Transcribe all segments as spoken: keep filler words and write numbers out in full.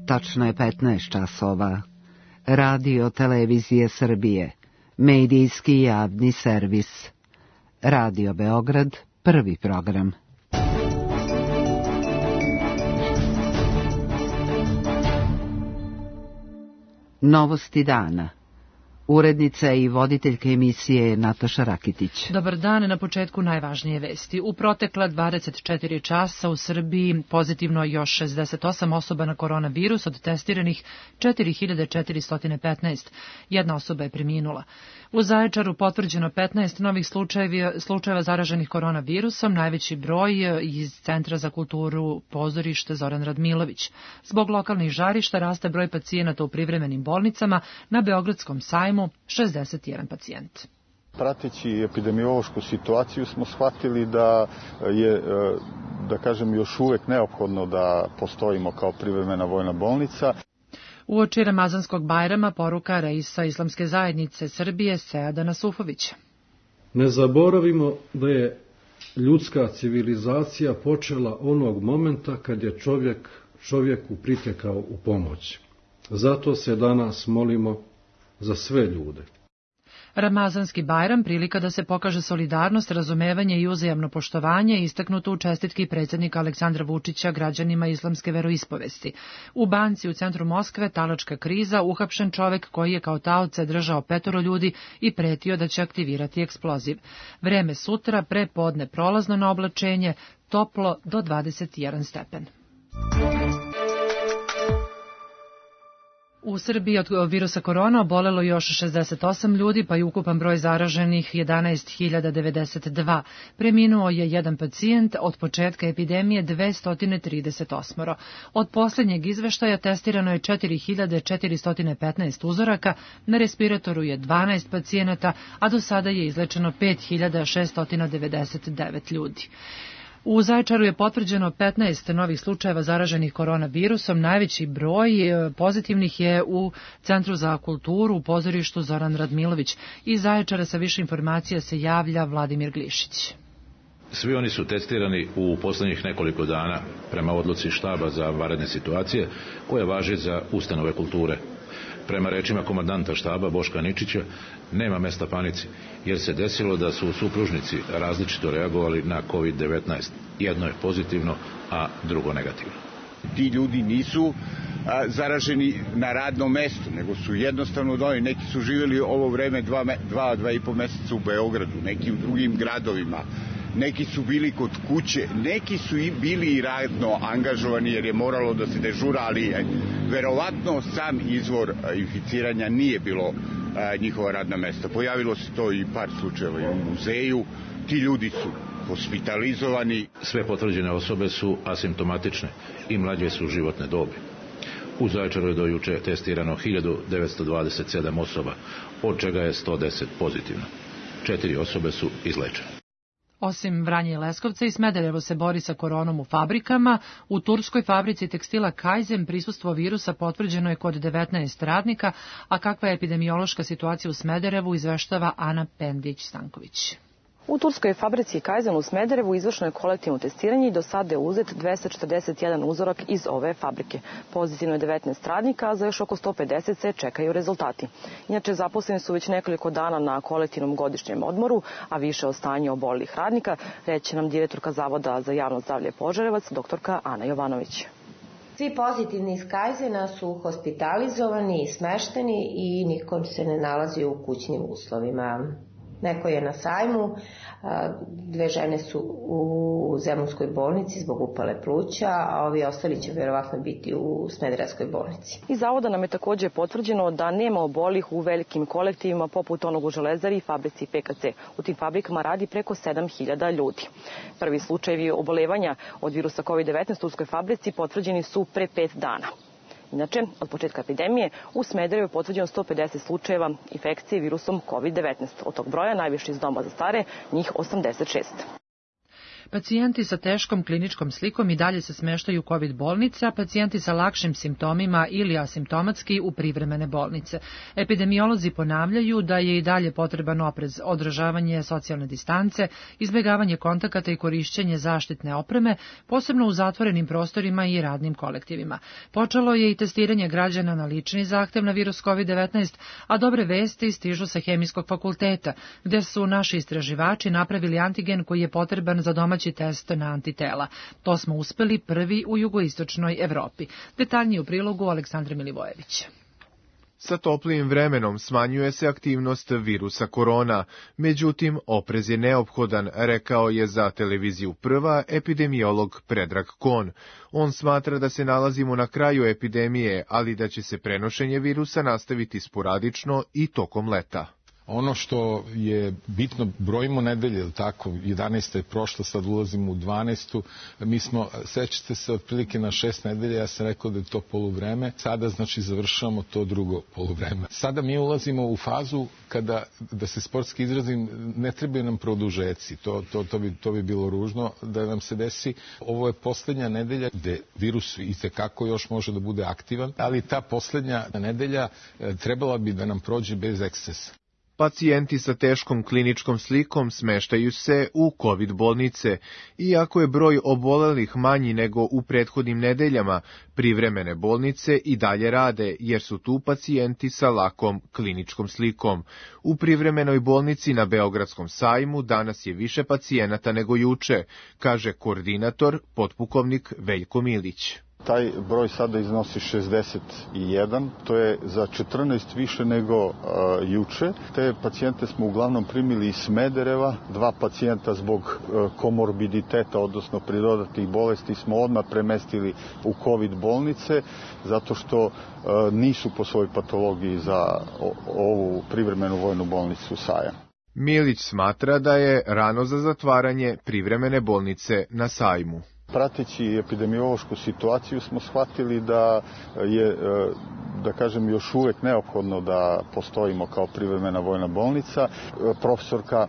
Tačno je petnaest časova. Radio Televizije Srbije, medijski javni servis. Radio Beograd, prvi program. Novosti dana. Urednica i voditeljka emisije Nataša Rakitić. Dobar dan, na početku najvažnije vesti. U protekla dvadeset četiri časa u Srbiji pozitivno još šezdeset osam osoba na koronavirus, od testiranih četiri hiljade četiristo petnaest. Jedna osoba je preminula. U Zaječaru potvrđeno petnaest novih slučajeva, slučajeva zaraženih koronavirusom, najveći broj iz Centra za kulturu pozorište Zoran Radmilović. Zbog lokalnih žarišta raste broj pacijenata u privremenim bolnicama, na Beogradskom sajmu šezdeset jedan pacijent. Prateći epidemiološku situaciju smo shvatili da je, da kažem, još uvek neophodno da postojimo kao privremena vojna bolnica. Uoči Ramazanskog Bajrama poruka reisa Islamske zajednice Srbije Seada Nasufovića. Ne zaboravimo da je ljudska civilizacija počela onog momenta kad je čovjek čovjeku pritekao u pomoć. Zato se danas molimo za sve ljude. Ramazanski Bajram prilika da se pokaže solidarnost, razumevanje i uzajamno poštovanje, istaknuto u čestitki predsjednika Aleksandra Vučića građanima islamske veroispovesti. U banci u centru Moskve talačka kriza, uhapšen čovek koji je kao taoce držao petoro ljudi i pretio da će aktivirati eksploziv. Vreme sutra, pre podne prolazno na oblačenje, toplo do dvadeset jedan stepen. U Srbiji od virusa korona obolelo još šezdeset osam ljudi, pa je ukupan broj zaraženih jedanaest hiljada devedeset dva. Preminuo je jedan pacijent, od početka epidemije dvesta trideset osam. Od posljednjeg izveštaja testirano je četiri hiljade četiristo petnaest uzoraka, na respiratoru je dvanaest pacijenata, a do sada je izlečeno pet hiljada šesto devedeset devet ljudi. U Zaječaru je potvrđeno petnaest novih slučajeva zaraženih koronavirusom. Najveći broj pozitivnih je u Centru za kulturu u pozorištu Zoran Radmilović. Iz Zaječara sa više informacija se javlja Vladimir Glišić. Svi oni su testirani u poslednjih nekoliko dana prema odluci štaba za vanredne situacije koja važi za ustanove kulture. Prema rečima komandanta štaba Boška Ničića, nema mesta panici, jer se desilo da su supružnici različito reagovali na kovid devetnaest. Jedno je pozitivno, a drugo negativno. Ti ljudi nisu a, zaraženi na radnom mestu, nego su jednostavno doli. Neki su živjeli ovo vreme dva, dva, dva i po meseca u Beogradu, neki u drugim gradovima. Neki su bili kod kuće, neki su i bili i radno angažovani jer je moralo da se dežura, ali verovatno sam izvor inficiranja nije bilo a, njihova radna mesta. Pojavilo se to i par slučajeva i u muzeju. Ti ljudi su hospitalizovani. Sve potvrđene osobe su asimptomatične i mlađe su životne dobi. U Zaječaru je do juče testirano hiljadu devetsto dvadeset sedam osoba, od čega je sto deset pozitivno. Četiri osobe su izlečene. Osim Vranje i Leskovca, i Smederevo se bori sa koronom u fabrikama. U turskoj fabrici tekstila Kaizen prisustvo virusa potvrđeno je kod devetnaest radnika, a kakva je epidemiološka situacija u Smederevu izveštava Ana Pendić-Stanković. U turskoj fabrici Kaizen u Smederevu izvršeno je kolektivno testiranje i do sada je uzet dvesta četrdeset jedan uzorak iz ove fabrike. Pozitivno je devetnaest radnika, a za još oko sto pedeset se čekaju rezultati. Inače, zaposleni su već nekoliko dana na kolektivnom godišnjem odmoru, a više o stanju obolelih radnika reći nam direktorka Zavoda za javno zdravlje Požarevac, doktorka Ana Jovanović. Svi pozitivni iz Kaizena su hospitalizovani i smešteni i nikom se ne nalazi u kućnim uslovima. Neko je na sajmu, dve žene su u Zemunskoj bolnici zbog upale pluća, a ovi ostali će vjerovatno biti u Smederevskoj bolnici. Iz zavoda nam je također potvrđeno da nema obolih u velikim kolektivima poput onog u Železari i fabrici P K C. U tim fabrikama radi preko sedam hiljada ljudi. Prvi slučajevi obolevanja od virusa kovid devetnaest u turskoj fabrici potvrđeni su pre pet dana. Inače, od početka epidemije u Smederevu je potvrđeno sto pedeset slučajeva infekcije virusom kovid devetnaest. Od tog broja najviše iz doma za stare, njih osamdeset šest. Pacijenti sa teškom kliničkom slikom i dalje se smeštaju u COVID bolnice, a pacijenti sa lakšim simptomima ili asimptomatski u privremene bolnice. Epidemiolozi ponavljaju da je i dalje potreban oprez, održavanje socijalne distance, izbjegavanje kontakata i korišćenje zaštitne opreme, posebno u zatvorenim prostorima i radnim kolektivima. Počelo je i testiranje građana na lični zahtev na virus COVID devetnaest, a dobre vesti stižu sa Hemijskog fakulteta, gde su naši istraživači napravili antigen koji je potreban za domaći test na antitela. To smo uspeli prvi u jugoistočnoj Evropi. Detaljnije u prilogu Aleksandra Milivojevića. Sa toplijim vremenom smanjuje se aktivnost virusa korona, međutim, oprez je neophodan, rekao je za televiziju Prva epidemiolog Predrag Kon. On smatra da se nalazimo na kraju epidemije, ali da će se prenošenje virusa nastaviti sporadično i tokom leta. Ono što je bitno, brojimo nedelje, ili tako, jedanaesta je prošla, sad ulazimo u dvanaestu. Mi smo, sećate se, otprilike na šest nedelja, ja sam rekao da je to poluvreme, sada znači završavamo to drugo poluvreme. Sada mi ulazimo u fazu kada, da se sportski izrazim, ne trebaju nam produžeci, to, to, to, bi, to bi bilo ružno da nam se desi. Ovo je poslednja nedelja gde virus itekako još može da bude aktivan, ali ta poslednja nedelja trebala bi da nam prođe bez ekscesa. Pacijenti sa teškom kliničkom slikom smeštaju se u COVID bolnice. Iako je broj obolelih manji nego u prethodnim nedeljama, privremene bolnice i dalje rade, jer su tu pacijenti sa lakom kliničkom slikom. U privremenoj bolnici na Beogradskom sajmu danas je više pacijenata nego juče, kaže koordinator, potpukovnik Veljko Milić. Taj broj sada iznosi šezdeset jedan, to je za četrnaest više nego uh, juče. Te pacijente smo uglavnom primili iz Smedereva, dva pacijenta zbog uh, komorbiditeta, odnosno pridodatih bolesti, smo odmah premestili u COVID bolnice, zato što uh, nisu po svojoj patologiji za o, ovu privremenu vojnu bolnicu Sajam. Milić smatra da je rano za zatvaranje privremene bolnice na sajmu. Prateći epidemiološku situaciju smo shvatili da je, da kažem, još uvek neophodno da postojimo kao privremena vojna bolnica. Profesorka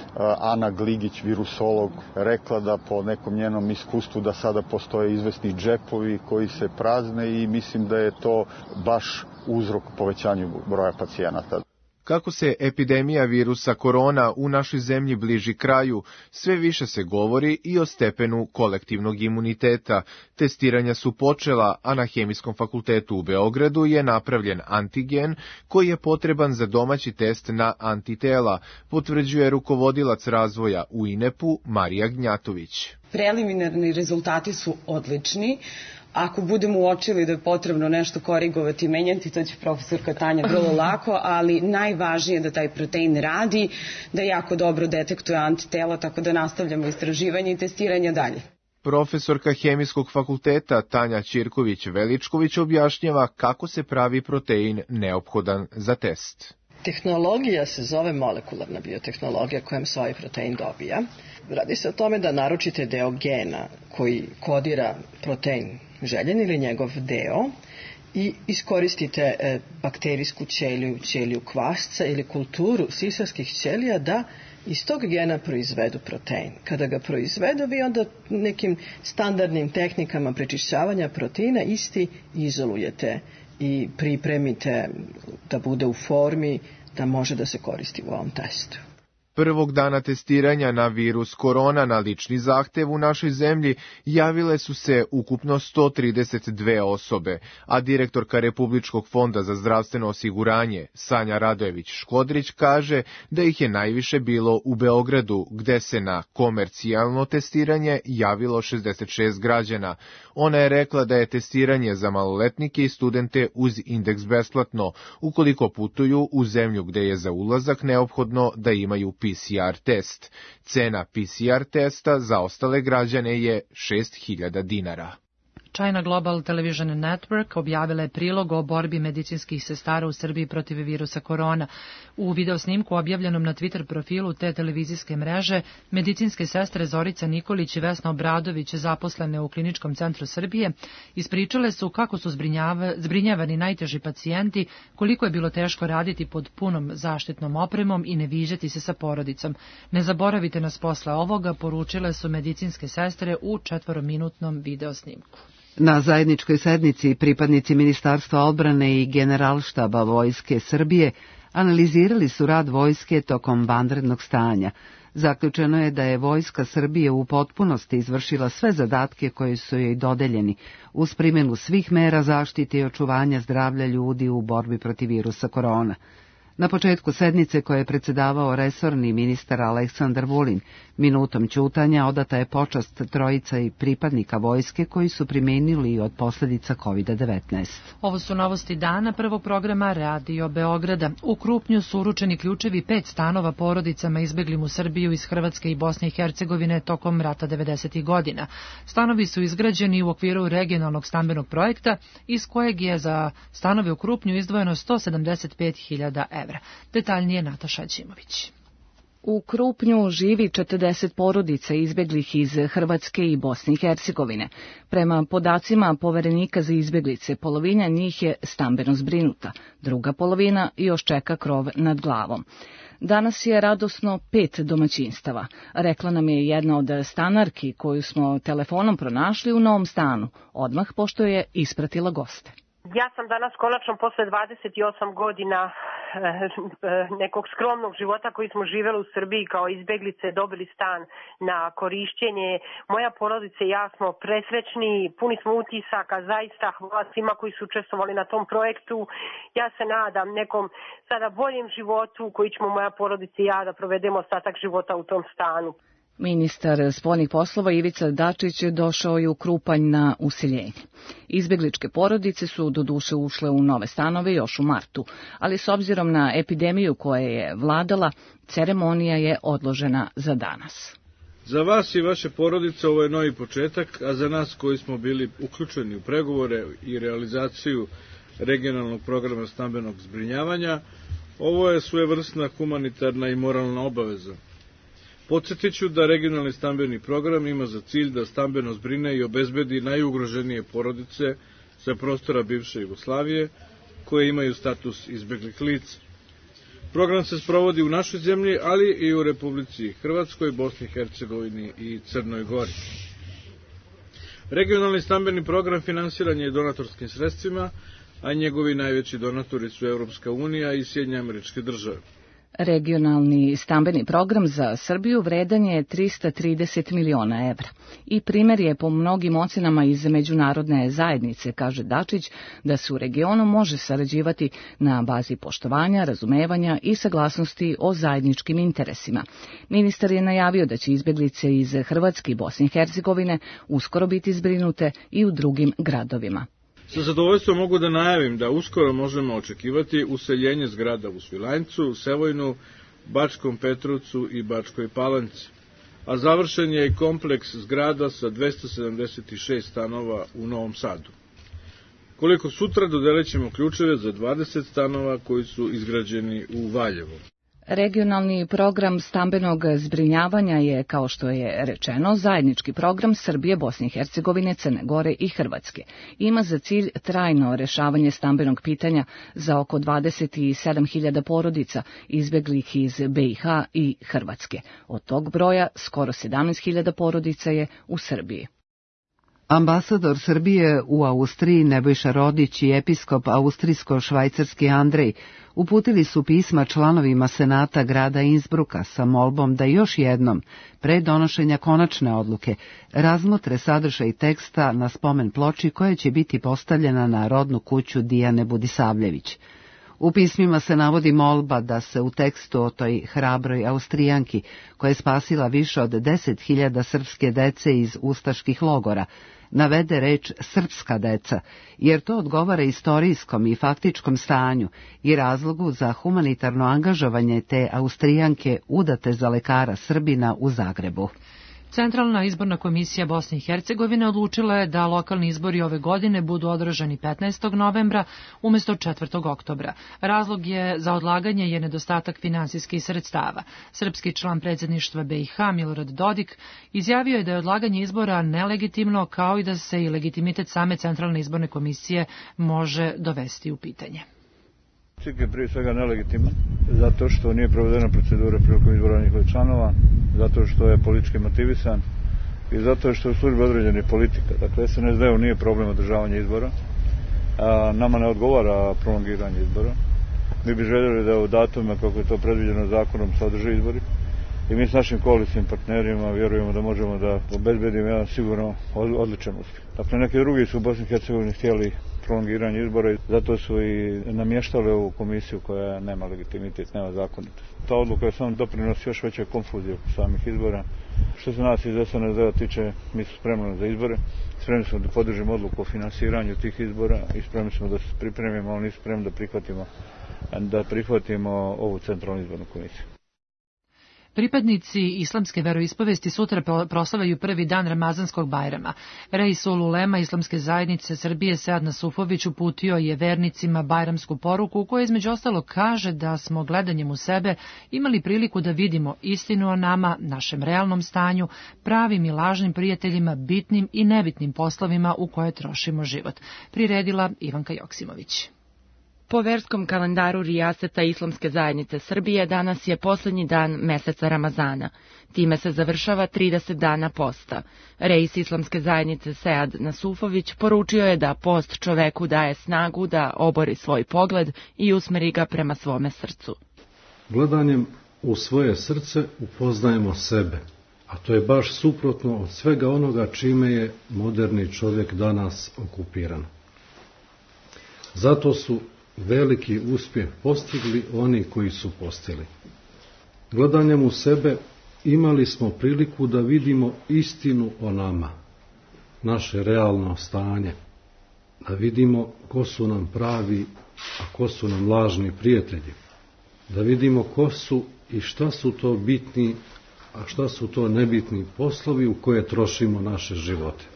Ana Gligić, virusolog, rekla da po nekom njenom iskustvu da sada postoje izvesni džepovi koji se prazne i mislim da je to baš uzrok povećanju broja pacijenata. Kako se epidemija virusa korona u našoj zemlji bliži kraju, sve više se govori i o stepenu kolektivnog imuniteta. Testiranja su počela, a na Hemijskom fakultetu u Beogradu je napravljen antigen koji je potreban za domaći test na antitela, potvrđuje rukovodilac razvoja u I N E P-u Marija Gnjatović. Preliminarni rezultati su odlični. Ako budemo uočili da je potrebno nešto korigovati i menjati, to će profesorka Tanja vrlo lako, ali najvažnije je da taj protein radi, da jako dobro detektuje antitela, tako da nastavljamo istraživanje i testiranje dalje. Profesorka Hemijskog fakulteta Tanja Ćirković-Veličković objašnjava kako se pravi protein neophodan za test. Tehnologija se zove molekularna biotehnologija kojom se ovaj protein dobija. Radi se o tome da naručite deo gena koji kodira protein željen ili njegov deo i iskoristite e, bakterijsku ćeliju, ćeliju kvasca ili kulturu sisarskih ćelija da iz tog gena proizvedu protein. Kada ga proizvedu, vi onda nekim standardnim tehnikama prečišćavanja proteina isti izolujete i pripremite da bude u formi da može da se koristi u ovom testu. Prvog dana testiranja na virus korona na lični zahtev u našoj zemlji javile su se ukupno sto trideset dve osobe, a direktorka Republičkog fonda za zdravstveno osiguranje Sanja Radojević-Škodrić kaže da ih je najviše bilo u Beogradu, gde se na komercijalno testiranje javilo šezdeset šest građana. Ona je rekla da je testiranje za maloletnike i studente uz indeks besplatno, ukoliko putuju u zemlju gde je za ulazak neophodno da imaju P C R test. Cena P C R testa za ostale građane je šest hiljada dinara. China Global Television Network objavila je prilog o borbi medicinskih sestara u Srbiji protiv virusa korona. U videosnimku objavljenom na Twitter profilu te televizijske mreže, medicinske sestre Zorica Nikolić i Vesna Obradović, zaposlene u Kliničkom centru Srbije, ispričale su kako su zbrinjavani najteži pacijenti, koliko je bilo teško raditi pod punom zaštitnom opremom i ne viđati se sa porodicom. Ne zaboravite nas posle ovoga, poručile su medicinske sestre u četvorominutnom videosnimku. Na zajedničkoj sednici pripadnici Ministarstva odbrane i Generalštaba Vojske Srbije analizirali su rad vojske tokom vanrednog stanja. Zaključeno je da je Vojska Srbije u potpunosti izvršila sve zadatke koji su joj dodeljeni uz primjenu svih mera zaštite i očuvanja zdravlja ljudi u borbi protiv virusa korona. Na početku sednice koje je predsedavao resorni ministar Aleksandar Vulin, minutom ćutanja odata je počast trojica i pripadnika vojske koji su primenili od posljedica kovid devetnaest. Ovo su novosti dana prvog programa Radio Beograda. U Krupnju su uručeni ključevi pet stanova porodicama izbeglim u Srbiju iz Hrvatske i Bosne i Hercegovine tokom rata devedesetih godina. Stanovi su izgrađeni u okviru regionalnog stambenog projekta, iz kojeg je za stanove u Krupnju izdvojeno sto sedamdeset pet hiljada evra. Detaljnije Nataša Ćimović. U Krupnju živi četrdeset porodica izbeglih iz Hrvatske i Bosne i Hercegovine. Prema podacima poverenika za izbeglice, polovina njih je stambeno zbrinuta, druga polovina još čeka krov nad glavom. Danas je radosno pet domaćinstava, rekla nam je jedna od stanarki koju smo telefonom pronašli u novom stanu, odmah pošto je ispratila goste. Ja sam danas konačno posle dvadeset osam godina nekog skromnog života koji smo živeli u Srbiji kao izbeglice dobili stan na korišćenje. Moja porodica i ja smo presrećni, puni smo utisaka, zaista hvala svima koji su učestvovali na tom projektu. Ja se nadam nekom sada boljem životu koji ćemo moja porodica i ja da provedemo ostatak života u tom stanu. Ministar spoljnih poslova Ivica Dačić došao je u Krupanj na useljenje. Izbegličke porodice su doduše ušle u nove stanove još u martu, ali s obzirom na epidemiju koja je vladala, ceremonija je odložena za danas. Za vas i vaše porodice ovo je novi početak, a za nas koji smo bili uključeni u pregovore i realizaciju regionalnog programa stambenog zbrinjavanja, ovo je svojevrsna humanitarna i moralna obaveza. Podsjetit ću da regionalni stambeni program ima za cilj da stambeno zbrine i obezbedi najugroženije porodice sa prostora bivše Jugoslavije koje imaju status izbeglih lica. Program se sprovodi u našoj zemlji, ali i u Republici Hrvatskoj, Bosni i Hercegovini i Crnoj Gori. Regionalni stambeni program finansiran je donatorskim sredstvima, a njegovi najveći donatori su Evropska unija i Sjedinjene Američke Države. Regionalni stambeni program za Srbiju vredan je trista trideset miliona evra i primer je po mnogim ocenama iz međunarodne zajednice, kaže Dačić, da se u regionu može sarađivati na bazi poštovanja, razumevanja i saglasnosti o zajedničkim interesima. Ministar je najavio da će izbeglice iz Hrvatske i Bosne i Hercegovine uskoro biti zbrinute i u drugim gradovima. Sa zadovoljstvom mogu da najavim da uskoro možemo očekivati useljenje zgrada u Svilajncu, Sevojnu, Bačkom Petrovcu i Bačkoj Palanci, a završen je i kompleks zgrada sa dvesta sedamdeset šest stanova u Novom Sadu. Koliko sutra dodelit ćemo ključeve za dvadeset stanova koji su izgrađeni u Valjevu. Regionalni program stambenog zbrinjavanja je, kao što je rečeno, zajednički program Srbije, Bosne i Hercegovine, Crne Gore i Hrvatske. Ima za cilj trajno rešavanje stambenog pitanja za oko dvadeset sedam hiljada porodica izbeglih iz B i H i Hrvatske. Od tog broja skoro sedamnaest hiljada porodica je u Srbiji. Ambasador Srbije u Austriji Nebojša Rodić i episkop austrijsko-švajcarski Andrej uputili su pisma članovima Senata grada Innsbrucka sa molbom da još jednom, pre donošenja konačne odluke, razmotre sadržaj teksta na spomen ploči koja će biti postavljena na rodnu kuću Dijane Budisavljević. U pismima se navodi molba da se u tekstu o toj hrabroj Austrijanki, koja je spasila više od deset hiljada srpske dece iz ustaških logora, navede reč srpska deca, jer to odgovara istorijskom i faktičkom stanju i razlogu za humanitarno angažovanje te Austrijanke udate za lekara Srbina u Zagrebu. Centralna izborna komisija Bosne i Hercegovine odlučila je da lokalni izbori ove godine budu održani petnaestog novembra umjesto četvrtog oktobra. Razlog je za odlaganje je nedostatak finansijskih sredstava. Srpski član predsjedništva B i H Milorad Dodik izjavio je da je odlaganje izbora nelegitimno, kao i da se i legitimitet same Centralne izborne komisije može dovesti u pitanje. C I K je prije svega nelegitimno, zato što nije provedena procedura prilikom izbora njihovih članova, zato što je politički motivisan i zato što je u službi određene politika. Dakle, S N S D-u nije problem održavanja izbora, a nama ne odgovara prolongiranje izbora. Mi bi željeli da u datumima, kako je to predviđeno zakonom, se održe izbori i mi s našim koalicijnim partnerima vjerujemo da možemo da obezbedimo jedan sigurno odličan uspjeh. Dakle, neki drugi su u Bosni i Hercegovini htjeli prolongiranje izbora i zato su i namještali ovu komisiju koja nema legitimitet, nema zakonitost. Ta odluka je samo doprinos još veće konfuzije oko samih izbora. Što se nas iz S N S D-a tiče, mi smo spremni za izbore, spremni smo da podržimo odluku o finansiranju tih izbora i spremni smo da se pripremimo, ali nismo spremni da prihvatimo, da prihvatimo ovu Centralnu izbornu komisiju. Pripadnici islamske veroispovesti sutra proslavaju prvi dan Ramazanskog Bajrama. Reisul ulema Islamske zajednice Srbije Sead Nasufović uputio je vernicima bajramsku poruku u kojoj između ostalo kaže da smo gledanjem u sebe imali priliku da vidimo istinu o nama, našem realnom stanju, pravim i lažnim prijateljima, bitnim i nebitnim poslovima u koje trošimo život. Priredila Ivanka Joksimović. Po verskom kalendaru Rijaseta Islamske zajednice Srbije danas je posljednji dan meseca Ramazana. Time se završava trideset dana posta. Reis Islamske zajednice Sead Nasufović poručio je da post čoveku daje snagu da obori svoj pogled i usmeri ga prema svome srcu. Gledanjem u svoje srce upoznajemo sebe, a to je baš suprotno od svega onoga čime je moderni čovjek danas okupiran. Zato su veliki uspjeh postigli oni koji su postigli. Gledanjem u sebe imali smo priliku da vidimo istinu o nama, naše realno stanje, da vidimo ko su nam pravi, a ko su nam lažni prijatelji, da vidimo ko su i šta su to bitni, a šta su to nebitni poslovi u koje trošimo naše živote.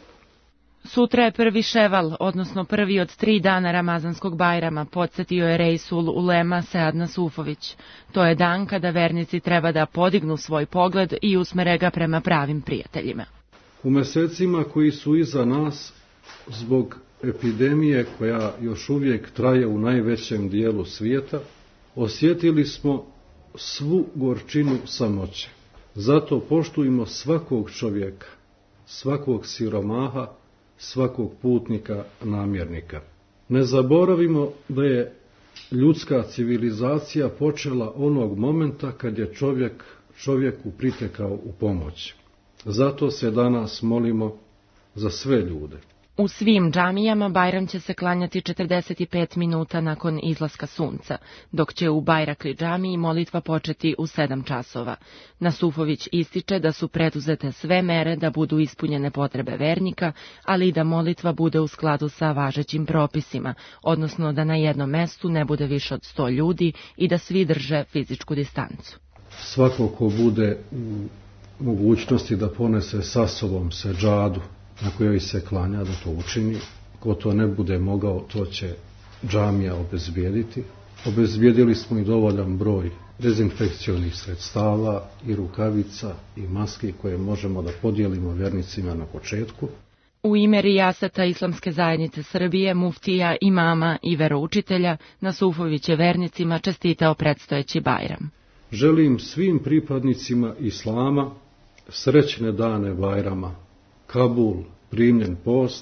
Sutra je prvi ševal, odnosno prvi od tri dana Ramazanskog Bajrama, podsjetio je reisul ulema Sead Nasufović. To je dan kada vernici treba da podignu svoj pogled i usmere ga prema pravim prijateljima. U mjesecima koji su iza nas, zbog epidemije koja još uvijek traje u najvećem dijelu svijeta, osjetili smo svu gorčinu samoće. Zato poštujmo svakog čovjeka, svakog siromaha, svakog putnika, namjernika. Ne zaboravimo da je ljudska civilizacija počela onog momenta kad je čovjek čovjeku pritekao u pomoć. Zato se danas molimo za sve ljude. U svim džamijama Bajram će se klanjati četrdeset pet minuta nakon izlaska sunca, dok će u Bajrakli džamiji molitva početi u sedam časova. Nasufović ističe da su preduzete sve mere da budu ispunjene potrebe vernika, ali i da molitva bude u skladu sa važećim propisima, odnosno da na jednom mestu ne bude više od sto ljudi i da svi drže fizičku distancu. Svako ko bude u mogućnosti da ponese sa sobom seđadu na kojoj se klanja, da to učini. Ko to ne bude mogao, to će džamija obezbijediti. Obezbijedili smo i dovoljan broj dezinfekcionih sredstava i rukavica i maski koje možemo da podijelimo vjernicima na početku. U ime Rijaseta Islamske zajednice Srbije, muftija, imama i veroučitelja, Nasufović je vernicima čestitao predstojeći Bajram. Želim svim pripadnicima Islama srećne dane Bajrama, Kabul, primljen post,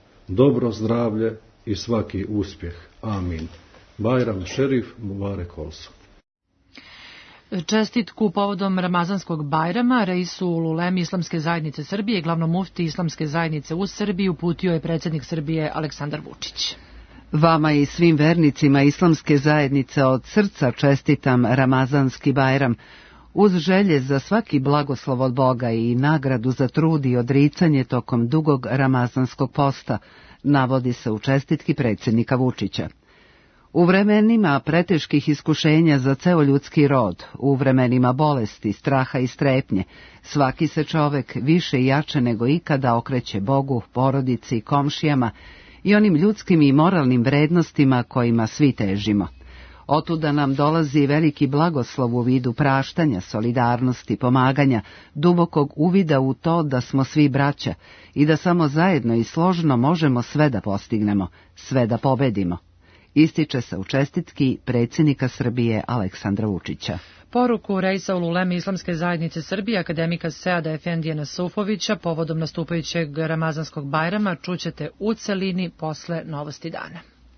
dobro zdravlje i svaki uspjeh. Amin. Bajram šerif Mubarek olsun. Čestitku povodom Ramazanskog Bajrama reisul ulem Islamske zajednice Srbije, glavnom mufti Islamske zajednice u Srbiji, uputio je predsjednik Srbije Aleksandar Vučić. Vama i svim vernicima Islamske zajednice od srca čestitam Ramazanski Bajram. Uz želje za svaki blagoslov od Boga i nagradu za trud i odricanje tokom dugog ramazanskog posta, navodi se u čestitki predsjednika Vučića. U vremenima preteških iskušenja za ceo ljudski rod, u vremenima bolesti, straha i strepnje, svaki se čovek više i jače nego ikada okreće Bogu, porodici i komšijama i onim ljudskim i moralnim vrednostima kojima svi težimo. Otuda nam dolazi veliki blagoslov u vidu praštanja, solidarnosti, pomaganja, dubokog uvida u to da smo svi braća i da samo zajedno i složno možemo sve da postignemo, sve da pobedimo. Ističe se u čestitki predsjednika Srbije Aleksandra Vučića. Poruku Reisa Ululeme Islamske zajednice Srbije, akademika Seada Efendije Sufovića, povodom nastupajućeg Ramazanskog Bajrama, čućete u celini posle Novosti dana.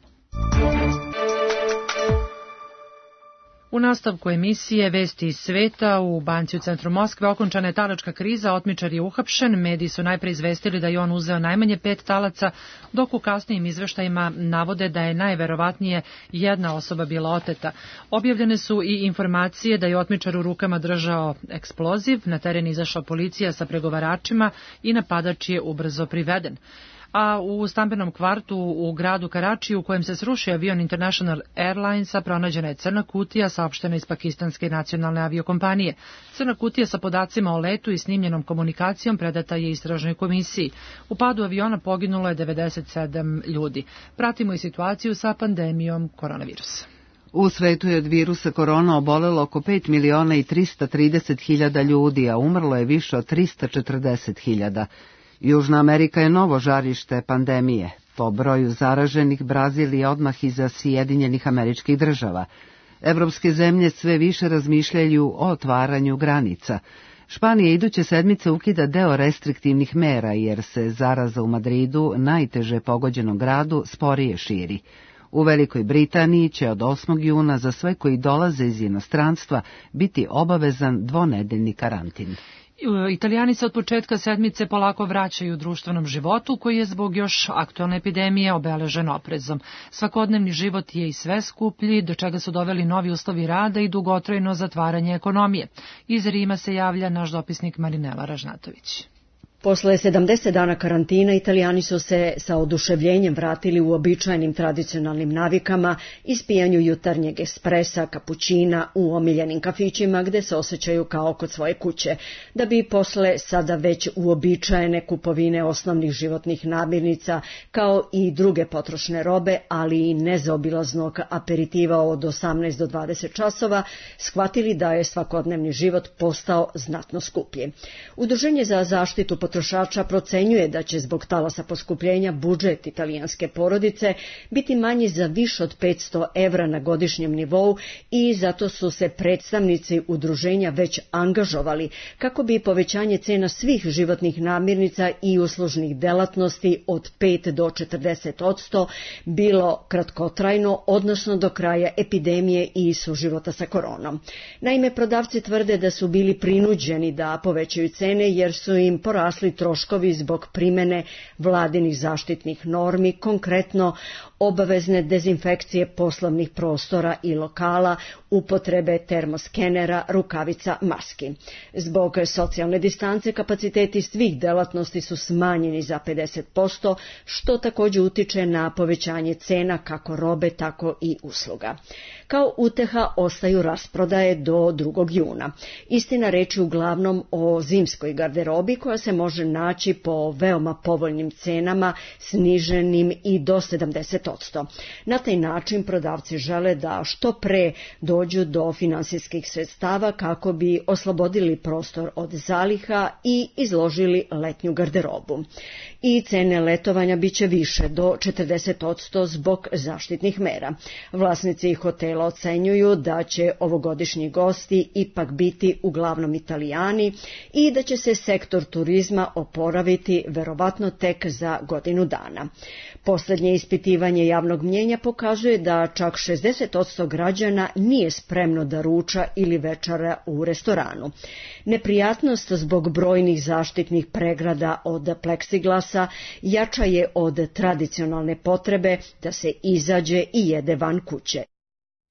U nastavku emisije Vesti iz sveta u banci u centru Moskve okončana je talačka kriza, otmičar je uhapšen, mediji su najpre izvestili da je on uzeo najmanje pet talaca, dok u kasnijim izveštajima navode da je najverovatnije jedna osoba bila oteta. Objavljene su i informacije da je otmičar u rukama držao eksploziv, na teren izašla policija sa pregovaračima i napadač je ubrzo priveden. A u stambenom kvartu u gradu Karačiju u kojem se srušio avion International Airlinesa pronađena je crna kutija, saopštena iz pakistanske nacionalne aviokompanije. Crna kutija sa podacima o letu i snimljenom komunikacijom predata je istražnoj komisiji. U padu aviona poginulo je devedeset sedam ljudi. Pratimo i situaciju sa pandemijom koronavirusa. U svetu je od virusa korona obolelo oko pet miliona i trista trideset hiljada ljudi, a umrlo je više od trista četrdeset hiljada. Južna Amerika je novo žarište pandemije. Po broju zaraženih Brazil je odmah iza Sjedinjenih Američkih Država. Evropske zemlje sve više razmišljaju o otvaranju granica. Španija iduće sedmice ukida deo restriktivnih mera jer se zaraza u Madridu, najteže pogođenom gradu, sporije širi. U Velikoj Britaniji će od osmog juna za sve koji dolaze iz inostranstva biti obavezan dvonedeljni karantin. Italijani se od početka sedmice polako vraćaju u društvenom životu koji je zbog još aktualne epidemije obeležen oprezom. Svakodnevni život je i sve skuplji, do čega su doveli novi uslovi rada i dugotrajno zatvaranje ekonomije. Iz Rima se javlja naš dopisnik Marinela Ražnatović. Posle sedamdeset dana karantina, Italijani su se sa oduševljenjem vratili u običajnim tradicionalnim navikama, ispijanju jutarnjeg espresa, kapućina u omiljenim kafićima gde se osjećaju kao kod svoje kuće, da bi posle sada već uobičajene kupovine osnovnih životnih namirnica, kao i druge potrošne robe, ali i nezaobilaznog aperitiva od osamnaest do dvadeset časova, shvatili da je svakodnevni život postao znatno skuplji. Udruženje za zaštitu potrošača procenjuje da će zbog talasa poskupljenja budžet italijanske porodice biti manji za više od petsto evra na godišnjem nivou i zato su se predstavnici udruženja već angažovali kako bi povećanje cena svih životnih namirnica i uslužnih delatnosti od pet do četrdeset odsto bilo kratkotrajno, odnosno do kraja epidemije i suživota sa koronom. Naime, prodavci tvrde da su bili prinuđeni da povećaju cene jer su im porasli troškovi zbog primene vladinih zaštitnih normi, konkretno obavezne dezinfekcije poslovnih prostora i lokala, upotrebe termoskenera, rukavica, maski. Zbog socijalne distance kapaciteti svih delatnosti su smanjeni za pedeset posto, što također utiče na povećanje cena kako robe, tako i usluga. Kao uteha ostaju rasprodaje do drugog juna. Istina, reč je uglavnom o zimskoj garderobi koja se može naći po veoma povoljnim cenama, sniženim i do sedamdeset odsto. Na taj način prodavci žele da što pre dođu do finansijskih sredstava kako bi oslobodili prostor od zaliha i izložili letnju garderobu. I cene letovanja biće više do četrdeset odsto zbog zaštitnih mera. Vlasnici hotela ocenjuju da će ovogodišnji gosti ipak biti uglavnom Italijani i da će se sektor turizma oporaviti verovatno tek za godinu dana. Poslednje ispitivanje javnog mnjenja pokazuje da čak šezdeset odsto građana nije spremno da ruča ili večera u restoranu. Neprijatnost zbog brojnih zaštitnih pregrada od pleksiglasa jača je od tradicionalne potrebe da se izađe i jede van kuće.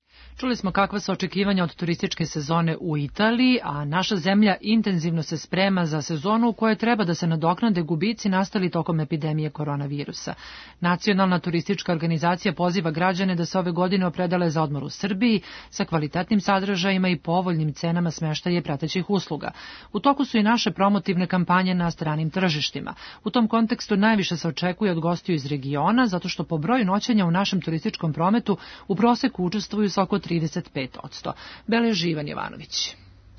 Čuli smo kakva su očekivanja od turističke sezone u Italiji, a naša zemlja intenzivno se sprema za sezonu u kojoj treba da se nadoknade gubici nastali tokom epidemije koronavirusa. Nacionalna turistička organizacija poziva građane da se ove godine opredele za odmor u Srbiji sa kvalitetnim sadržajima i povoljnim cenama smeštaja i pratećih usluga. U toku su i naše promotivne kampanje na stranim tržištima. U tom kontekstu najviše se očekuje od gostiju iz regiona, zato što po broju noćenja u našem turističkom prometu u proseku učestvuju sa oko trideset pet posto. Beleži Ivan Jovanović.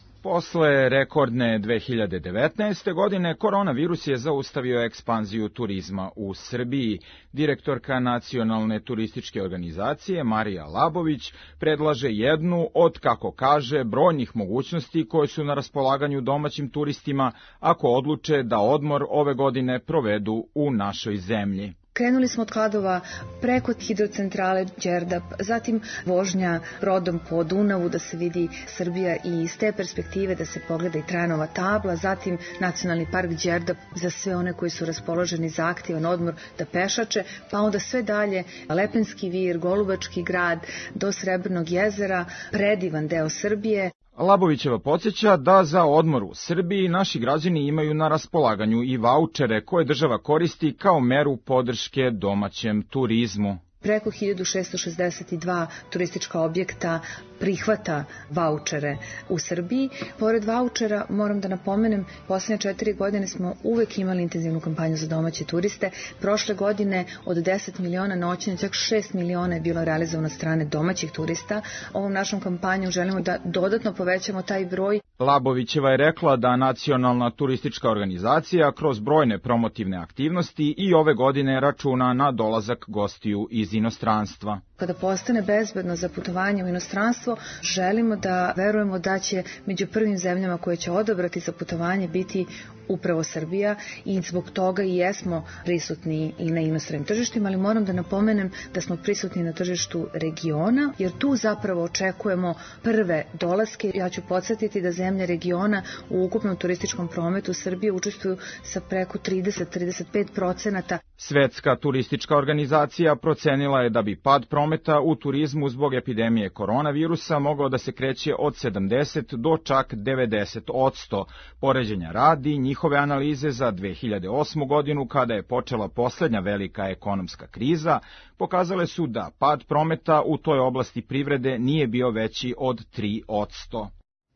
Posle rekordne dve hiljade devetnaeste. godine koronavirus je zaustavio ekspanziju turizma u Srbiji. Direktorka Nacionalne turističke organizacije Marija Labović predlaže jednu od, kako kaže, brojnih mogućnosti koje su na raspolaganju domaćim turistima ako odluče da odmor ove godine provedu u našoj zemlji. Krenuli smo od Kladova preko hidrocentrale Đerdap, zatim vožnja brodom po Dunavu da se vidi Srbija i iz te perspektive da se pogleda i Trajanova tabla, zatim Nacionalni park Đerdap za sve one koji su raspoloženi za aktivan odmor da pešače, pa onda sve dalje Lepenski vir, Golubački grad do Srebrnog jezera, predivan deo Srbije. Labovićeva podsjeća da za odmor u Srbiji naši građani imaju na raspolaganju i vaučere koje država koristi kao meru podrške domaćem turizmu. Preko hiljadu šessto šezdeset dva turistička objekta prihvata vaučere u Srbiji. Pored vaučera, moram da napomenem, posljednje četiri godine smo uvek imali intenzivnu kampanju za domaće turiste. Prošle godine od deset miliona noćenja, čak šest miliona je bilo realizovano od strane domaćih turista. Ovom našom kampanjom želimo da dodatno povećamo taj broj. Labovićeva je rekla da Nacionalna turistička organizacija kroz brojne promotivne aktivnosti i ove godine računa na dolazak gostiju iz inostranstva. Kada postane bezbedno za putovanje u inostranstvo, želimo da verujemo da će među prvim zemljama koje će odabrati za putovanje biti upravo Srbija i zbog toga i jesmo prisutni i na inostranim tržištima, ali moram da napomenem da smo prisutni na tržištu regiona, jer tu zapravo očekujemo prve dolaske. Ja ću podsjetiti da zemlje regiona u ukupnom turističkom prometu Srbije učestvuju sa preko trideset do trideset pet procenata. Svetska turistička organizacija procenila je da bi pad prometa u turizmu zbog epidemije koronavirusa mogao da se kreće od sedamdeset do čak devedeset posto. Poređenja radi, njihove analize za dve hiljade osmu. godinu, kada je počela poslednja velika ekonomska kriza, pokazale su da pad prometa u toj oblasti privrede nije bio veći od tri posto.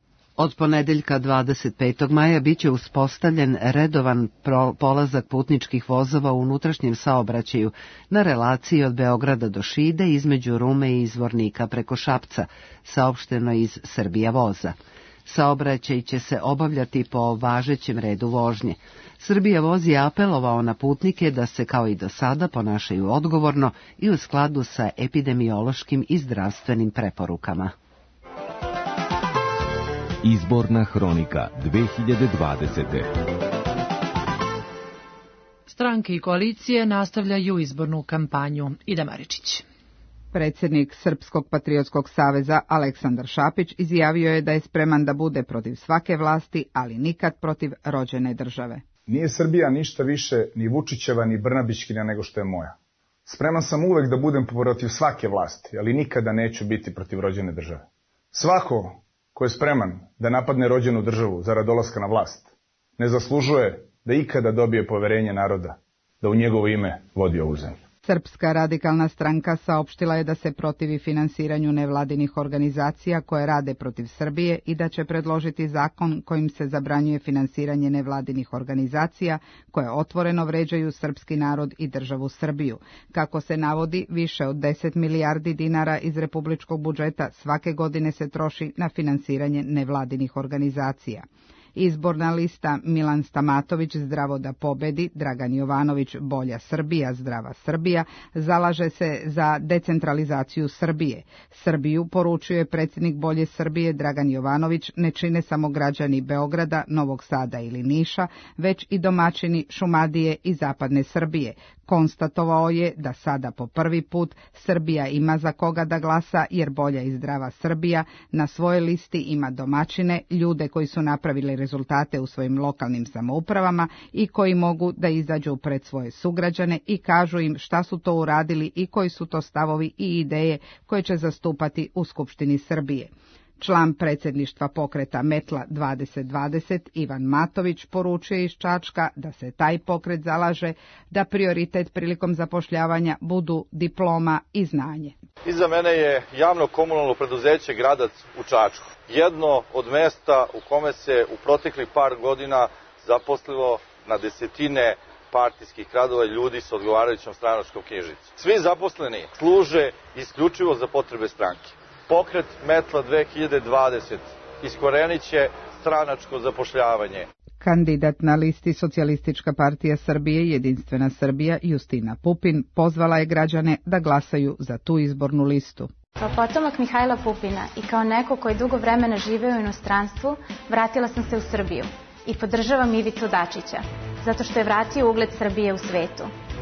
Od ponedeljka dvadeset petog maja biće uspostavljen redovan polazak putničkih vozova u unutrašnjem saobraćaju na relaciji od Beograda do Šide između Rume i Zvornika preko Šapca, saopšteno iz Srbija voza. Saobraćaj će se obavljati po važećem redu vožnje. Srbija voz je apelovao na putnike da se kao i do sada ponašaju odgovorno i u skladu sa epidemiološkim i zdravstvenim preporukama. Izborna hronika dve hiljade dvadesete. Stranke i koalicije nastavljaju izbornu kampanju. Ida Maričić. Predsjednik Srpskog patriotskog saveza Aleksandar Šapić izjavio je da je spreman da bude protiv svake vlasti, ali nikad protiv rođene države. Nije Srbija ništa više ni Vučićeva ni Brnabićkina nego što je moja. Spreman sam uvek da budem protiv svake vlasti, ali nikada neću biti protiv rođene države. Svako ko je spreman da napadne rođenu državu zarad dolaska na vlast, ne zaslužuje da ikada dobije poverenje naroda, da u njegovo ime vodi ovu zemlju. Srpska radikalna stranka saopštila je da se protivi finansiranju nevladinih organizacija koje rade protiv Srbije i da će predložiti zakon kojim se zabranjuje finansiranje nevladinih organizacija koje otvoreno vređaju srpski narod i državu Srbiju. Kako se navodi, više od deset milijardi dinara iz republičkog budžeta svake godine se troši na finansiranje nevladinih organizacija. Izborna lista Milan Stamatović Zdravo da pobedi, Dragan Jovanović Bolja Srbija, Zdrava Srbija zalaže se za decentralizaciju Srbije. Srbiju, poručuje predsjednik Bolje Srbije Dragan Jovanović, ne čine samo građani Beograda, Novog Sada ili Niša, već i domaćini Šumadije i Zapadne Srbije. Konstatovao je da sada po prvi put Srbija ima za koga da glasa, jer Bolja i Zdrava Srbija na svojoj listi ima domaćine, ljude koji su napravili rezultate rezultate u svojim lokalnim samoupravama i koji mogu da izađu pred svoje sugrađane i kažu im šta su to uradili i koji su to stavovi i ideje koje će zastupati u Skupštini Srbije. Član predsjedništva pokreta Metla dvadeset dvadeset Ivan Matović poručuje iz Čačka da se taj pokret zalaže da prioritet prilikom zapošljavanja budu diploma i znanje. Iza mene je javno komunalno preduzeće Gradac u Čačku. Jedno od mesta u kome se u proteklih par godina zaposlilo na desetine partijskih radova ljudi sa odgovarajućom stranačkom knjižicom. Svi zaposleni služe isključivo za potrebe stranke. Pokret Metla dve hiljade dvadeset iskorenit će stranačko zapošljavanje. Kandidat na listi Socijalistička partija Srbije Jedinstvena Srbija Justina Pupin pozvala je građane da glasaju za tu izbornu listu. Kao potomak Mihajla Pupina i kao neko koji je dugo vremena živeo u inostranstvu, vratila sam se u Srbiju i podržavam Ivicu Dačića, zato što je vratio ugled Srbije u svetu.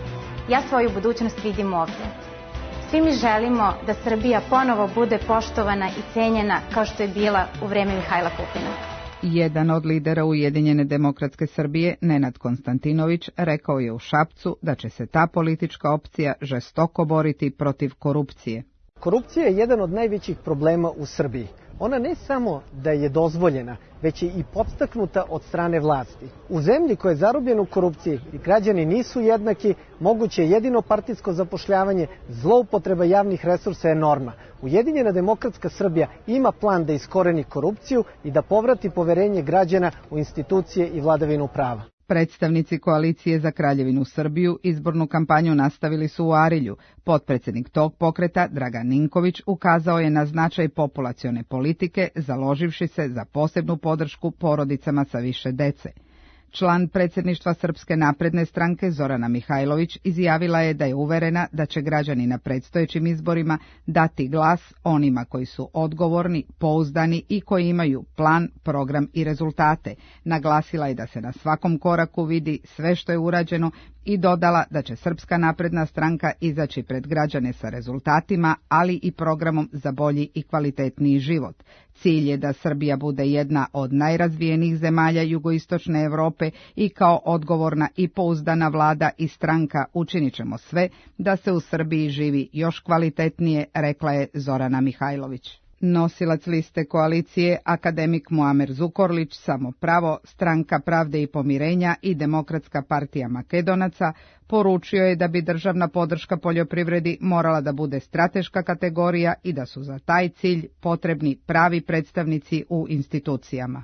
Ja svoju budućnost vidim ovdje. Svi mi želimo da Srbija ponovo bude poštovana i cenjena kao što je bila u vreme Mihajla Pupina. Jedan od lidera Ujedinjene demokratske Srbije, Nenad Konstantinović, rekao je u Šapcu da će se ta politička opcija žestoko boriti protiv korupcije. Korupcija je jedan od najvećih problema u Srbiji. Ona ne samo da je dozvoljena, već je i podstaknuta od strane vlasti. U zemlji koja je zarobljena u korupciji i građani nisu jednaki, moguće je jedino partijsko zapošljavanje, zloupotreba javnih resursa je norma. Ujedinjena demokratska Srbija ima plan da iskoreni korupciju i da povrati poverenje građana u institucije i vladavinu prava. Predstavnici koalicije za Kraljevinu Srbiju izbornu kampanju nastavili su u Arilju. Potpredsjednik tog pokreta, Dragan Ninković, ukazao je na značaj populacione politike, založivši se za posebnu podršku porodicama sa više dece. Član predsjedništva Srpske napredne stranke Zorana Mihajlović izjavila je da je uverena da će građani na predstojećim izborima dati glas onima koji su odgovorni, pouzdani i koji imaju plan, program i rezultate. Naglasila je da se na svakom koraku vidi sve što je urađeno i dodala da će Srpska napredna stranka izaći pred građane sa rezultatima, ali i programom za bolji i kvalitetniji život. Cilj je da Srbija bude jedna od najrazvijenijih zemalja jugoistočne Evrope i kao odgovorna i pouzdana vlada i stranka učinit ćemo sve da se u Srbiji živi još kvalitetnije, rekla je Zorana Mihajlović. Nosilac liste koalicije, akademik Muamer Zukorlić, Samo pravo, Stranka pravde i pomirenja i Demokratska partija Makedonaca, poručio je da bi državna podrška poljoprivredi morala da bude strateška kategorija i da su za taj cilj potrebni pravi predstavnici u institucijama.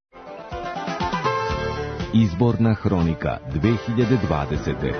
Izborna hronika dve hiljade dvadesete.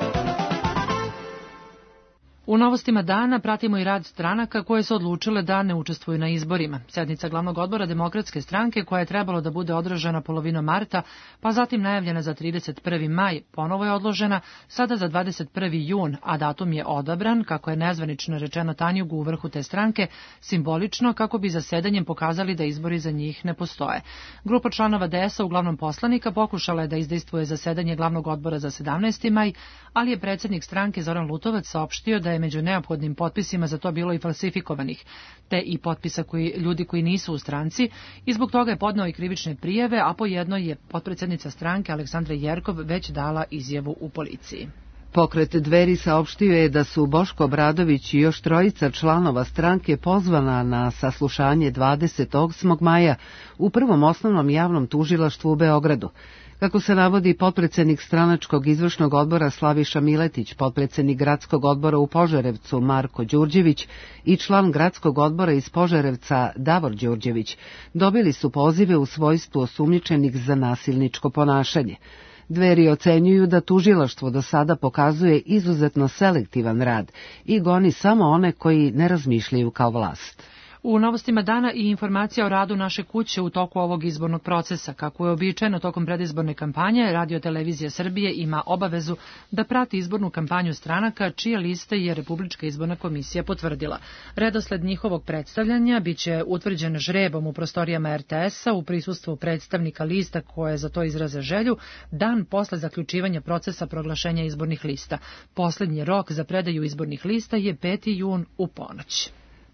U novostima dana pratimo i rad stranaka koje su odlučile da ne učestvuju na izborima. Sjednica glavnog odbora Demokratske stranke, koja je trebalo da bude održana polovinom marta, pa zatim najavljena za trideset prvi maj, ponovo je odložena, sada za dvadeset prvi jun, a datum je odabran, kako je nezvanično rečeno Tanjugu u vrhu te stranke, simbolično kako bi zasedanjem pokazali da izbori za njih ne postoje. Grupa članova D S A, uglavnom poslanika, pokušala je da izdejstvuje zasedanje glavnog odbora za sedamnaesti maj, ali je predsjednik stranke Zoran Lutovac saopštio da je među neophodnim potpisima za to bilo i falsifikovanih, te i potpisa koji, ljudi koji nisu u stranci, i zbog toga je podneo i krivične prijave, a po jednoj je potpredsjednica stranke Aleksandra Jerkov već dala izjavu u policiji. Pokret Dveri saopštio je da su Boško Obradović i još trojica članova stranke pozvana na saslušanje dvadeset osmog maja u Prvom osnovnom javnom tužilaštvu u Beogradu. Kako se navodi potpredsjednik stranačkog izvršnog odbora Slaviša Miletić, potpredsjednik gradskog odbora u Požarevcu Marko Đurđević i član gradskog odbora iz Požarevca Davor Đurđević dobili su pozive u svojstvu osumnjičenih za nasilničko ponašanje. Dveri ocenjuju da tužilaštvo do sada pokazuje izuzetno selektivan rad i goni samo one koji ne razmišljaju kao vlast. U novostima dana i informacija o radu naše kuće u toku ovog izbornog procesa. Kako je običajno tokom predizborne kampanje, Radio Televizija Srbije ima obavezu da prati izbornu kampanju stranaka čije liste je Republička izborna komisija potvrdila. Redosled njihovog predstavljanja biće utvrđen žrebom u prostorijama R T S-a u prisustvu predstavnika lista koje za to izraze želju, dan posle zaključivanja procesa proglašenja izbornih lista. Poslednji rok za predaju izbornih lista je peti jun u ponoć.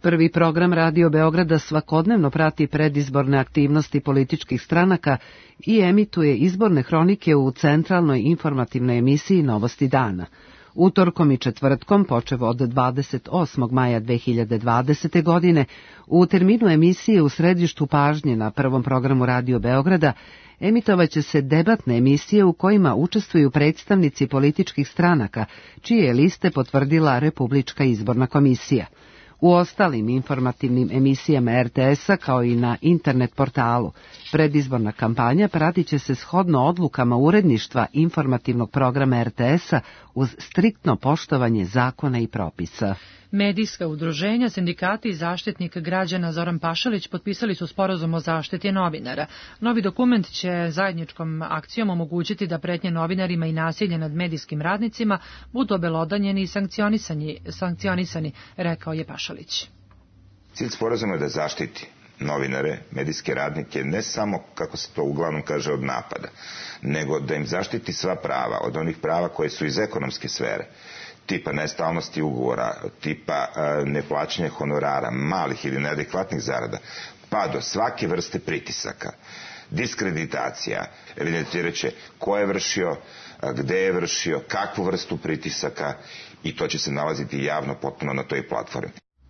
Prvi program Radio Beograda svakodnevno prati predizborne aktivnosti političkih stranaka i emituje izborne hronike u centralnoj informativnoj emisiji Novosti dana. Utorkom i četvrtkom, počev od dvadeset osmog maja dve hiljade dvadesete. godine, u terminu emisije U središtu pažnje na prvom programu Radio Beograda emitovaće se debatne emisije u kojima učestvuju predstavnici političkih stranaka, čije je liste potvrdila Republička izborna komisija. U ostalim informativnim emisijama er te es-a kao i na internet portalu predizborna kampanja pratit će se shodno odlukama uredništva informativnog programa er te es-a uz striktno poštovanje zakona i propisa. Medijska udruženja, sindikati i zaštitnik građana Zoran Pašalić potpisali su sporazum o zaštiti novinara. Novi dokument će zajedničkom akcijom omogućiti da pretnje novinarima i nasilje nad medijskim radnicima budu obelodanjeni i sankcionisani, sankcionisani, rekao je Pašalić. Cilj sporazuma je da zaštiti novinare, medijske radnike, ne samo, kako se to uglavnom kaže, od napada, nego da im zaštiti sva prava, od onih prava koje su iz ekonomske sfere, tipa nestalnosti ugovora, tipa e, neplaćanja honorara, malih ili neadekvatnih zarada, pa do svake vrste pritisaka, diskreditacija, evidentirat će ko je vršio, gde je vršio, kakvu vrstu pritisaka i to će se nalaziti javno potpuno na toj platformi.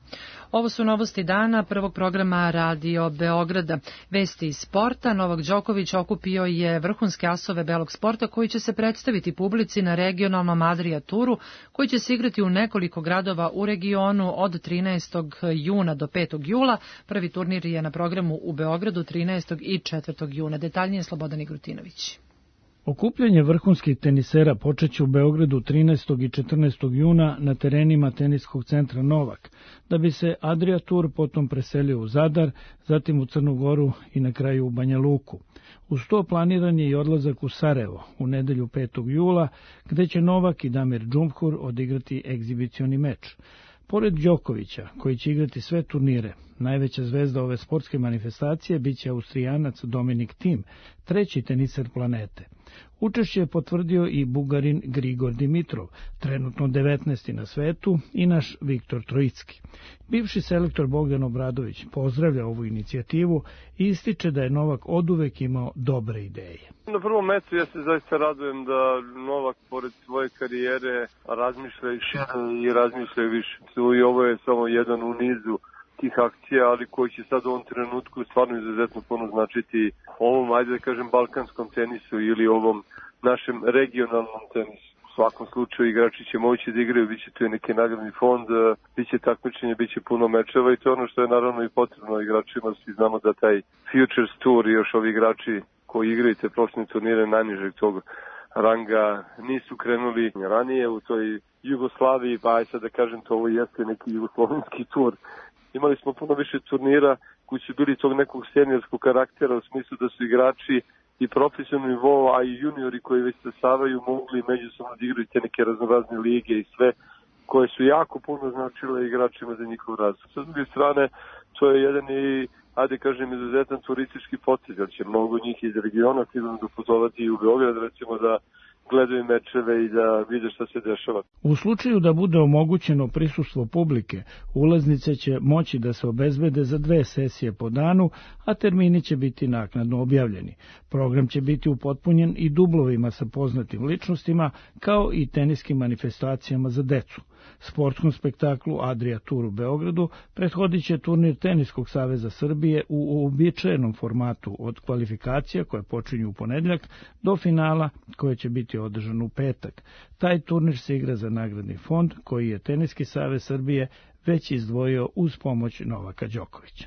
Ovo su novosti dana prvog programa Radio Beograda. Vesti iz sporta. Novak Đoković okupio je vrhunske asove belog sporta koji će se predstaviti publici na regionalnom Adria Turu, koji će se igrati u nekoliko gradova u regionu od trinaestog juna do petog jula. Prvi turnir je na programu u Beogradu trinaestog i četvrtog juna. Detaljnije Slobodan Igrutinović. Okupljanje vrhunskih tenisera počeće u Beogradu trinaestog i četrnaestog juna na terenima teniskog centra Novak, da bi se Adria Tour potom preselio u Zadar, zatim u Crnu Goru i na kraju u Banja Luku. Uz to planiran je i odlazak u Sarajevo u nedelju petog jula, gde će Novak i Damir Džumhur odigrati egzibicioni meč. Pored Đokovića, koji će igrati sve turnire, najveća zvezda ove sportske manifestacije biće Austrijanac Dominik Thiem, treći teniser planete. Učešće je potvrdio i Bugarin Grigor Dimitrov, trenutno devetnaesti na svetu, i naš Viktor Trojicki. Bivši selektor Bogdan Obradović pozdravlja ovu inicijativu i ističe da je Novak oduvek imao dobre ideje. Na prvom mestu ja se zaista radujem da Novak, pored svoje karijere, razmišlja i šire i razmišlja više. I ovo je samo jedan u nizu tih akcija, ali koji će sad u ovom trenutku stvarno izuzetno puno značiti ovom, ajde da kažem, balkanskom tenisu ili ovom našem regionalnom tenisu. U svakom slučaju igrači će moći da igraju, bit će tu i neki nagradni fond, bit će takmičenje, bit će puno mečeva i to je ono što je naravno i potrebno igračima. Svi znamo da taj Futures Tour i još ovi igrači koji igraju te profesionalne turnire najnižeg tog ranga nisu krenuli ranije u toj Jugoslaviji, pa aj sad da kažem to ovo jeste neki jugoslovenski tur. Imali smo puno više turnira koji su bili tog nekog seniorskog karaktera u smislu da su igrači i profesionalni nivo, a i juniori koji već stasavaju mogli međusobno da igraju te neke raznorazne lige i sve koje su jako puno značile igračima za njihov razvoj. Sa druge strane, to je jedan i, ajde kažem, izuzetan turistički potez, jer će mnogo njih iz regiona sigurno doputovati i u Beograd, recimo da gledaju mečeve i da vide šta se dešava. U slučaju da bude omogućeno prisustvo publike, ulaznice će moći da se obezbede za dve sesije po danu, a termini će biti naknadno objavljeni. Program će biti upotpunjen i dublovima sa poznatim ličnostima, kao i teniskim manifestacijama za decu. Sportskom spektaklu Adria Tour u Beogradu prethodit će turnir Teniskog saveza Srbije u uobičajenom formatu od kvalifikacija koje počinju u ponedjeljak do finala koje će biti održan u petak. Taj turnir se igra za nagradni fond koji je Teniski savez Srbije već izdvojio uz pomoć Novaka Đokovića.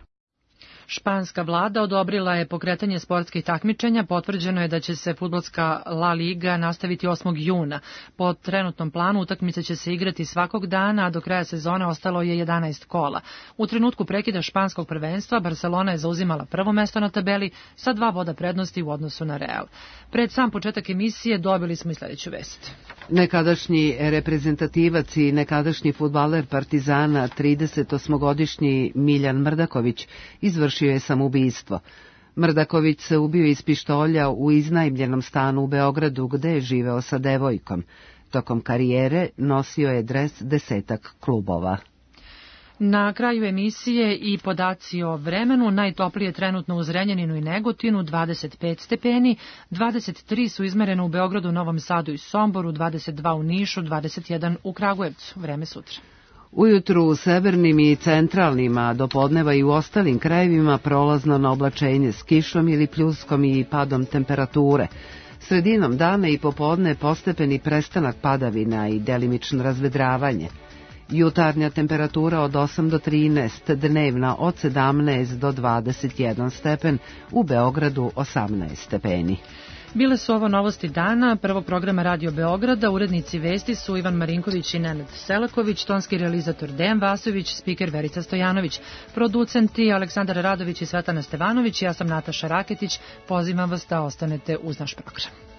Španska vlada odobrila je pokretanje sportskih takmičenja, potvrđeno je da će se fudbalska La Liga nastaviti osmog juna. Po trenutnom planu utakmice će se igrati svakog dana, a do kraja sezone ostalo je jedanaest kola. U trenutku prekida španskog prvenstva Barcelona je zauzimala prvo mesto na tabeli sa dva boda prednosti u odnosu na Real. Pred sam početak emisije dobili smo i sljedeću vest. Nekadašnji reprezentativac i nekadašnji fudbaler Partizana, tridesetosmogodišnji Miljan Mrdaković, izvršio je samoubistvo. Mrdaković se ubio iz pištolja u iznajmljenom stanu u Beogradu gde je živeo sa devojkom. Tokom karijere nosio je dres desetak klubova. Na kraju emisije i podaci o vremenu. Najtoplije trenutno u Zrenjaninu i Negotinu dvadeset pet stepeni, dvadeset tri su izmerene u Beogradu, Novom Sadu i Somboru, dvadeset dva u Nišu, dvadeset jedan u Kragujevcu. Vreme sutra. Ujutru u severnim i centralnim, a do podneva i u ostalim krajevima prolazno na oblačenje s kišom ili pljuskom i padom temperature. Sredinom dana i popodne postepeni prestanak padavina i delimično razvedravanje. Jutarnja temperatura od osam do trinaest, dnevna od sedamnaest do dvadeset jedan stepen, u Beogradu osamnaest stepeni. Bile su ovo novosti dana prvog programa Radio Beograda. Urednici vesti su Ivan Marinković i Nenad Selaković, tonski realizator Dejan Vasović, spiker Verica Stojanović, producenti Aleksandar Radović i Svetlana Stevanović. Ja sam Nataša Raketić. Pozivam vas da ostanete uz naš program.